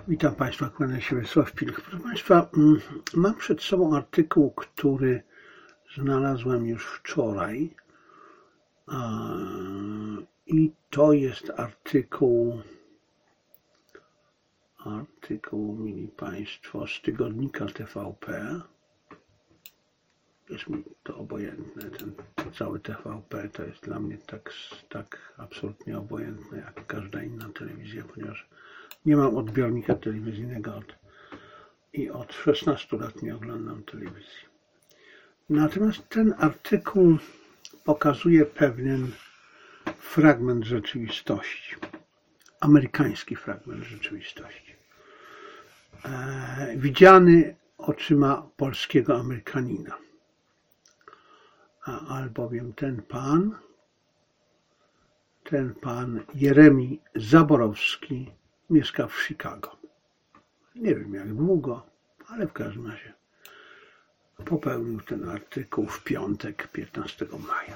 Witam Państwa, kłaniam się Wiesław Pilch. Proszę Państwa, mam przed sobą artykuł, który znalazłem już wczoraj i to jest artykuł, mili Państwo, z tygodnika TVP. Jest mi to obojętne, ten cały TVP to jest dla mnie tak absolutnie obojętne jak każda inna telewizja, ponieważ nie mam odbiornika telewizyjnego i od 16 lat nie oglądam telewizji. Natomiast ten artykuł pokazuje pewien fragment rzeczywistości, amerykański fragment rzeczywistości, widziany oczyma polskiego Amerykanina. Albowiem ten pan Jeremi Zaborowski mieszka w Chicago. Nie wiem jak długo, ale w każdym razie popełnił ten artykuł w piątek, 15 maja.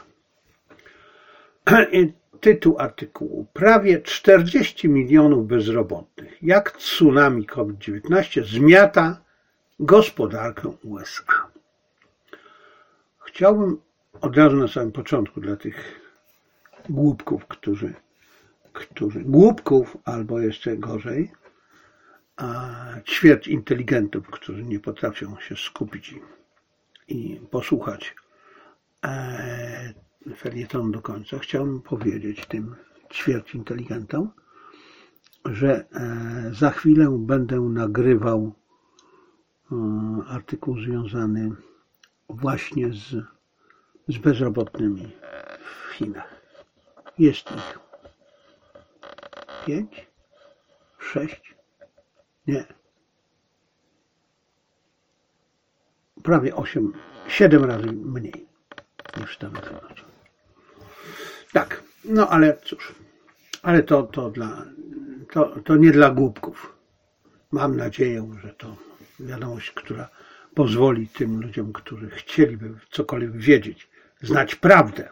I tytuł artykułu: prawie 40 milionów bezrobotnych. Jak tsunami COVID-19 zmiata gospodarkę USA. Chciałbym od razu na samym początku dla tych głupków, głupków albo jeszcze gorzej, ćwierć inteligentów, którzy nie potrafią się skupić i posłuchać felietonu do końca. Chciałbym powiedzieć tym ćwierć inteligentom, że za chwilę będę nagrywał artykuł związany właśnie z bezrobotnymi w Chinach. Jest ich 5, 6, nie, prawie 8, 7 razy mniej niż w Stanach Zjednoczonych. Tak, no ale cóż, ale to nie dla głupków. Mam nadzieję, że to wiadomość, która pozwoli tym ludziom, którzy chcieliby cokolwiek wiedzieć, znać prawdę,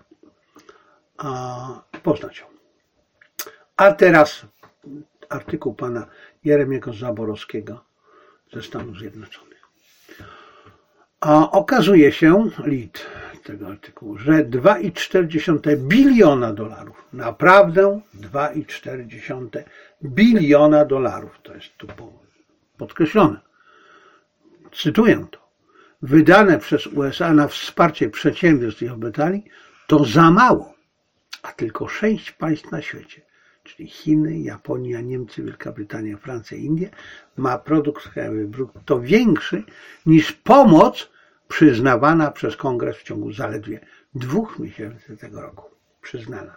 poznać ją. A teraz artykuł pana Jeremiego Zaborowskiego ze Stanów Zjednoczonych. Okazuje się, lead tego artykułu, że 2,4 biliona dolarów, naprawdę 2,4 biliona dolarów, to jest tu podkreślone, cytuję to, wydane przez USA na wsparcie przedsiębiorstw i obywateli to za mało, a tylko 6 państw na świecie, czyli Chiny, Japonia, Niemcy, Wielka Brytania, Francja i Indie, ma produkt krajowy brutto większy niż pomoc przyznawana przez Kongres w ciągu zaledwie 2 miesięcy tego roku. Przyznana.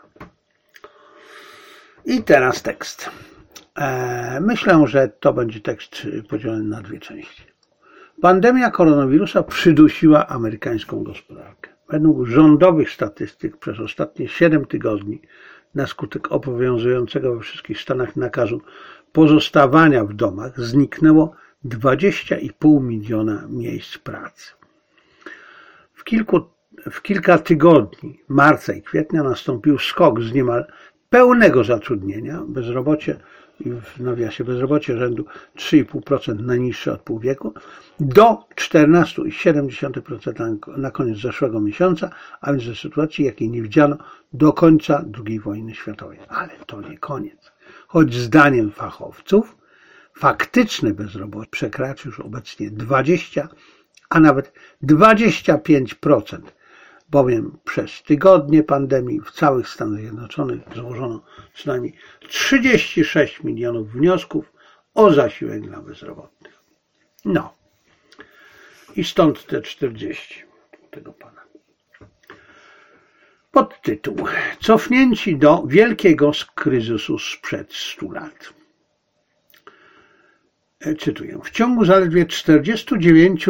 I teraz tekst. Myślę, że to będzie tekst podzielony na 2 części. Pandemia koronawirusa przydusiła amerykańską gospodarkę. Według rządowych statystyk przez ostatnie 7 tygodni na skutek obowiązującego we wszystkich stanach nakazu pozostawania w domach zniknęło 20,5 miliona miejsc pracy. W kilka tygodni marca i kwietnia nastąpił skok z niemal pełnego zatrudnienia, bezrobocie w nawiasie bezrobocie rzędu 3,5% najniższe od pół wieku, do 14,7% na koniec zeszłego miesiąca, a więc do sytuacji, jakiej nie widziano do końca II wojny światowej. Ale to nie koniec. Choć zdaniem fachowców faktyczne bezrobocie przekracza już obecnie 20, a nawet 25%, bowiem przez tygodnie pandemii w całych Stanach Zjednoczonych złożono co najmniej 36 milionów wniosków o zasiłek dla bezrobotnych. No i stąd te 40 tego pana. Podtytuł: cofnięci do wielkiego kryzysu sprzed 100 lat. Cytuję: w ciągu zaledwie 49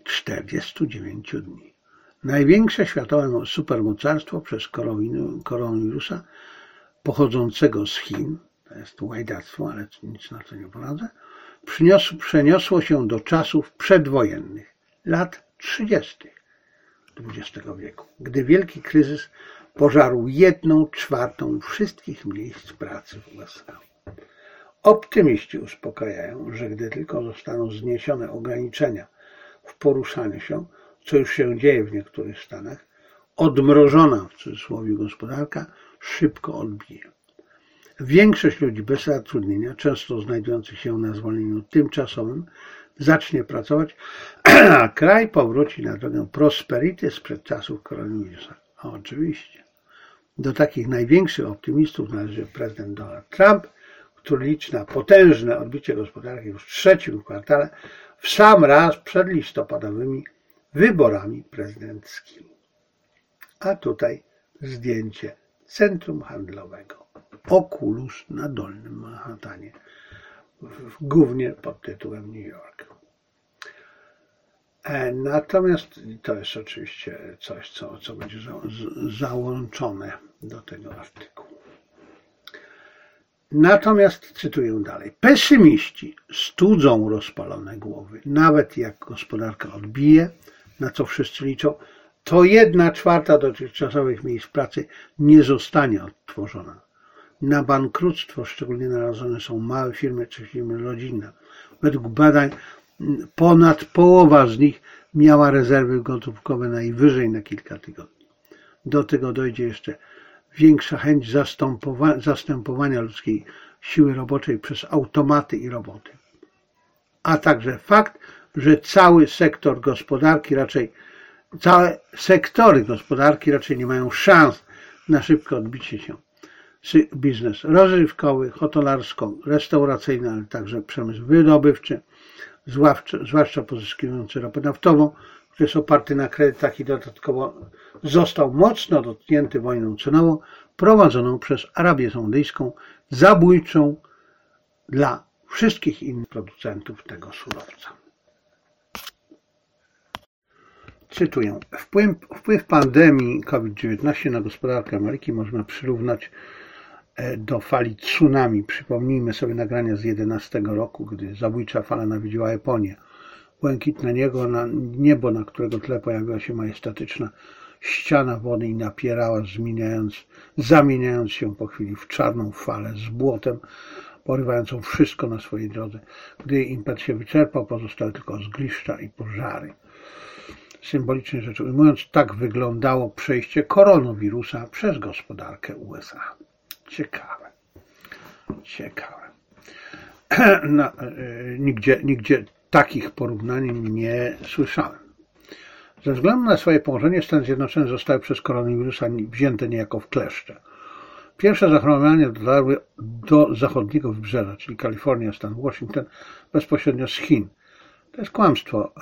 dni największe światowe supermocarstwo przez koronawirusa pochodzącego z Chin, to jest łajdactwo, ale nic na to nie poradzę, przeniosło się do czasów przedwojennych, lat 30. XX wieku, gdy wielki kryzys pożarł 1/4 wszystkich miejsc pracy w USA. Optymiści uspokajają, że gdy tylko zostaną zniesione ograniczenia w poruszaniu się, co już się dzieje w niektórych stanach, odmrożona w cudzysłowie gospodarka szybko odbije. Większość ludzi bez zatrudnienia, często znajdujących się na zwolnieniu tymczasowym, zacznie pracować, a kraj powróci na drogę prosperity sprzed czasów koronawirusa. A oczywiście. Do takich największych optymistów należy prezydent Donald Trump, który liczy na potężne odbicie gospodarki już w trzecim kwartale, w sam raz przed listopadowymi wyborami prezydenckimi. A tutaj zdjęcie centrum handlowego Oculus na Dolnym Manhattanie, głównie pod tytułem New York. Natomiast to jest oczywiście coś, co będzie załączone do tego artykułu. Natomiast cytuję dalej. Pesymiści studzą rozpalone głowy. Nawet jak gospodarka odbije, na co wszyscy liczą, to 1/4 dotychczasowych miejsc pracy nie zostanie odtworzona. Na bankructwo szczególnie narażone są małe firmy czy firmy rodzinne. Według badań ponad połowa z nich miała rezerwy gotówkowe najwyżej na kilka tygodni. Do tego dojdzie jeszcze większa chęć zastępowania ludzkiej siły roboczej przez automaty i roboty. A także fakt, że całe sektory gospodarki raczej nie mają szans na szybkie odbicie się. Biznes rozrywkowy, hotelarsko-restauracyjny, ale także przemysł wydobywczy, zwłaszcza pozyskujący ropę naftową, który jest oparty na kredytach i dodatkowo został mocno dotknięty wojną cenową prowadzoną przez Arabię Saudyjską, zabójczą dla wszystkich innych producentów tego surowca. Cytuję. Wpływ pandemii COVID-19 na gospodarkę Ameryki można przyrównać do fali tsunami. Przypomnijmy sobie nagrania z 2011 roku, gdy zabójcza fala nawiedziła Japonię. Błękitne niebo, na którego tle pojawiła się majestatyczna ściana wody i napierała, zamieniając się po chwili w czarną falę z błotem, porywającą wszystko na swojej drodze. Gdy impet się wyczerpał, pozostały tylko zgliszcza i pożary. Symbolicznie rzecz ujmując, tak wyglądało przejście koronawirusa przez gospodarkę USA. Ciekawe. No, nigdzie takich porównań nie słyszałem. Ze względu na swoje położenie Stany Zjednoczone zostały przez koronawirusa wzięte niejako w kleszcze. Pierwsze zachorowania dotarły do zachodniego wybrzeża, czyli Kalifornia, stan Washington, bezpośrednio z Chin. To jest kłamstwo.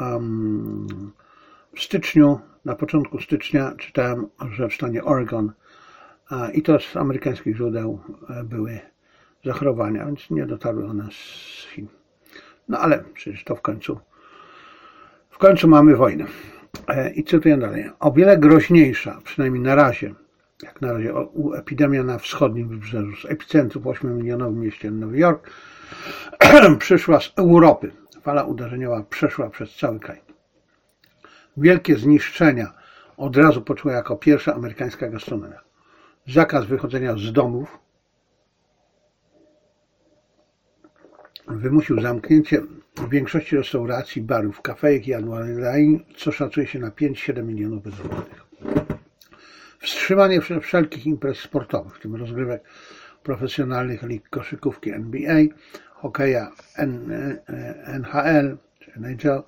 Na początku stycznia czytałem, że w stanie Oregon, i to z amerykańskich źródeł, były zachorowania, więc nie dotarły one z Chin. No ale przecież to w końcu mamy wojnę. I cytuję dalej. O wiele groźniejsza, przynajmniej na razie, epidemia na wschodnim wybrzeżu, z epicentrum w 8-milionowym mieście Nowy Jork, przyszła z Europy. Fala uderzeniowa przeszła przez cały kraj. Wielkie zniszczenia od razu poczuła jako pierwsza amerykańska gastronomia. Zakaz wychodzenia z domów wymusił zamknięcie większości restauracji, barów, kafejek i jadalni, co szacuje się na 5-7 milionów bezrobotnych. Wstrzymanie wszelkich imprez sportowych, w tym rozgrywek profesjonalnych lig koszykówki NBA, hokeja NHL, czy NHL,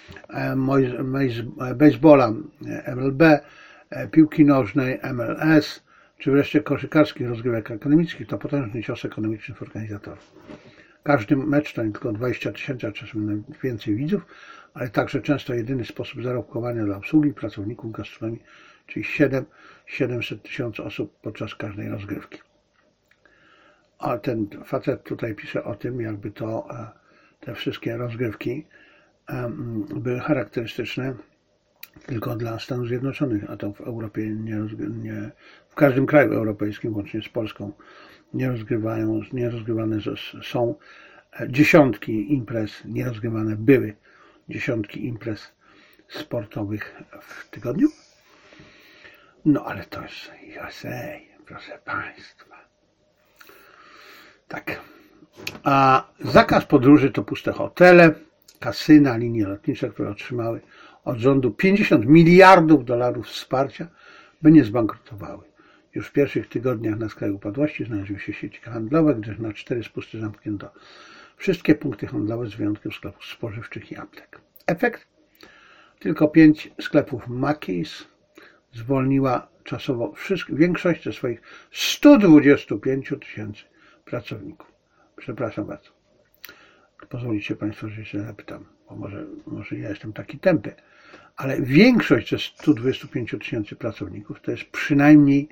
baseballa MLB, piłki nożnej MLS, czy wreszcie koszykarskich rozgrywek akademickich, to potężny cios ekonomiczny w organizatorów. Każdy mecz to nie tylko 20 000, a czasem więcej widzów, ale także często jedyny sposób zarobkowania dla obsługi pracowników gastronomii, czyli 700 000 osób podczas każdej rozgrywki. A ten facet tutaj pisze o tym, jakby te wszystkie rozgrywki były charakterystyczne tylko dla Stanów Zjednoczonych, a to w Europie w każdym kraju europejskim, łącznie z Polską, nierozgrywane są dziesiątki imprez, nierozgrywane były dziesiątki imprez sportowych w tygodniu. No ale to jest USA, proszę Państwa. Tak, A zakaz podróży to puste hotele, kasyna, linie lotnicze, które otrzymały od rządu 50 miliardów dolarów wsparcia, by nie zbankrutowały. Już w pierwszych tygodniach na skraju upadłości znalazły się sieci handlowe, gdyż na 4 spusty zamknięto wszystkie punkty handlowe z wyjątkiem sklepów spożywczych i aptek. Efekt? Tylko 5 sklepów Macy's zwolniła czasowo większość ze swoich 125 000 pracowników. Przepraszam bardzo. Pozwolicie Państwo, że się zapytam, bo może ja jestem taki tępy, ale większość ze 125 000 pracowników to jest przynajmniej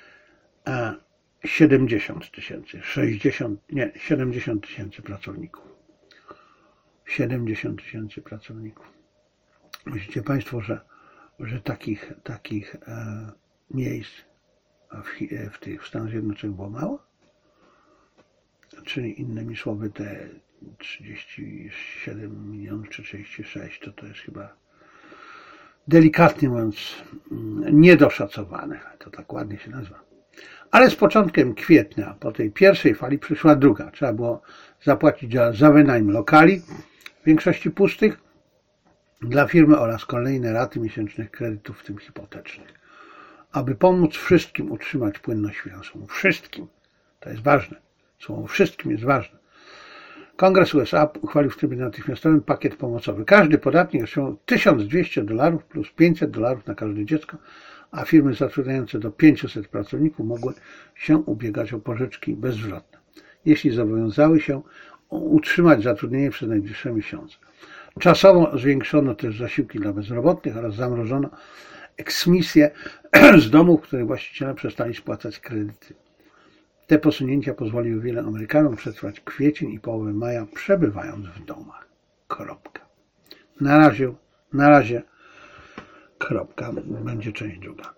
70 000 pracowników. 70 000 pracowników. Myślicie Państwo, że takich miejsc w Stanach Zjednoczonych było mało? Czyli innymi słowy te 37 milionów czy 36 to jest chyba delikatnie mówiąc niedoszacowane. To tak ładnie się nazywa. Ale z początkiem kwietnia po tej pierwszej fali przyszła druga. Trzeba było zapłacić za wynajem lokali, w większości pustych, dla firmy oraz kolejne raty miesięcznych kredytów, w tym hipotecznych. Aby pomóc wszystkim utrzymać płynność finansową. Wszystkim. To jest ważne. Słowo wszystkim jest ważne. Kongres USA uchwalił w trybie natychmiastowym pakiet pomocowy. Każdy podatnik otrzymał $1200 plus $500 na każde dziecko, a firmy zatrudniające do 500 pracowników mogły się ubiegać o pożyczki bezzwrotne, jeśli zobowiązały się utrzymać zatrudnienie przez najbliższe miesiące. Czasowo zwiększono też zasiłki dla bezrobotnych oraz zamrożono eksmisje z domów, w których właściciele przestali spłacać kredyty. Te posunięcia pozwoliły wielu Amerykanom przetrwać kwiecień i połowę maja, przebywając w domach. Kropka. Na razie kropka. Będzie część druga.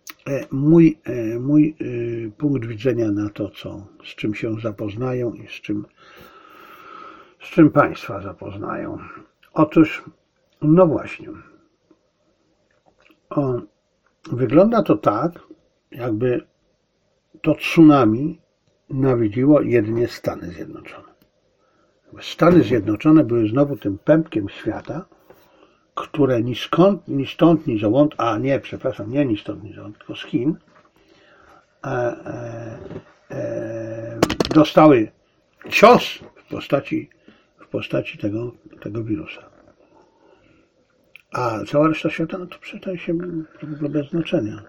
Mój punkt widzenia na to, z czym się zapoznają i z czym Państwa zapoznają. Otóż, no właśnie, wygląda to tak, jakby to tsunami nawiedziło jedynie Stany Zjednoczone. Stany Zjednoczone były znowu tym pępkiem świata, które ni stąd, ni zowąd, nie ni stąd, ni zowąd, tylko z Chin, dostały cios w postaci tego wirusa. A cała reszta świata, no to przestaje się w ogóle bez znaczenia.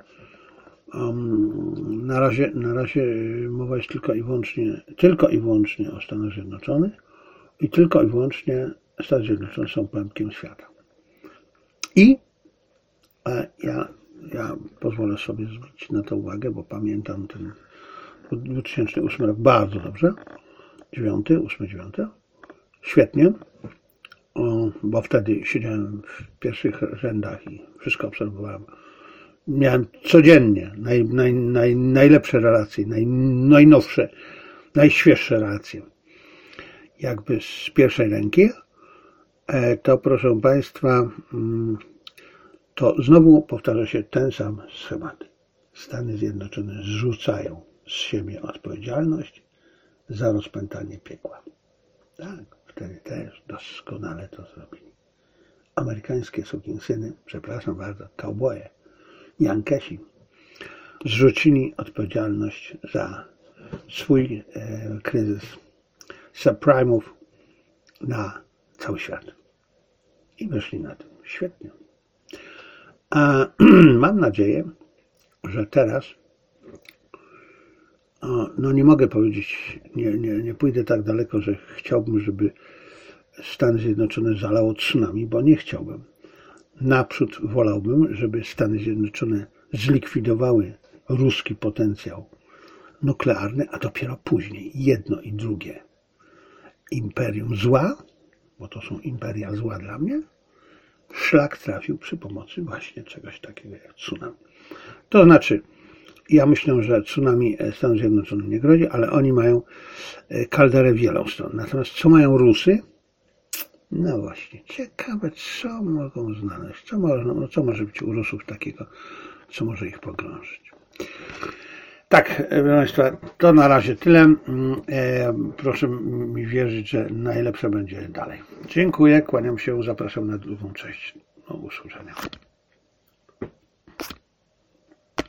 Na razie mowa jest tylko i wyłącznie o Stanach Zjednoczonych i tylko i wyłącznie Stany Zjednoczone są pępkiem świata. I ja pozwolę sobie zwrócić na to uwagę, bo pamiętam ten 2008 rok bardzo dobrze, 9. Świetnie, bo wtedy siedziałem w pierwszych rzędach i wszystko obserwowałem. Miałem codziennie najlepsze relacje, najnowsze, najświeższe relacje. Jakby z pierwszej ręki, to proszę Państwa, to znowu powtarza się ten sam schemat. Stany Zjednoczone zrzucają z siebie odpowiedzialność za rozpętanie piekła. Tak, wtedy też doskonale to zrobili. Amerykańskie sukinsyny, przepraszam bardzo, kauboje, Jankesi zrzucili odpowiedzialność za swój kryzys subprime'ów na cały świat. I wyszli na tym. Świetnie. A mam nadzieję, że teraz no nie mogę powiedzieć, nie pójdę tak daleko, że chciałbym, żeby Stany Zjednoczone zalało tsunami, bo nie chciałbym. Naprzód wolałbym, żeby Stany Zjednoczone zlikwidowały ruski potencjał nuklearny, a dopiero później jedno i drugie imperium zła, bo to są imperia zła dla mnie, szlak trafił przy pomocy właśnie czegoś takiego jak tsunami. To znaczy, ja myślę, że tsunami Stanom Zjednoczonym nie grozi, ale oni mają kalderę wielą stron. Natomiast co mają Rusy? No właśnie, ciekawe, co mogą znaleźć, co może być u Rusów takiego, co może ich pogrążyć. Tak, proszę Państwa, to na razie tyle. Proszę mi wierzyć, że najlepsze będzie dalej. Dziękuję, kłaniam się, zapraszam na drugą część. Do usłyszenia.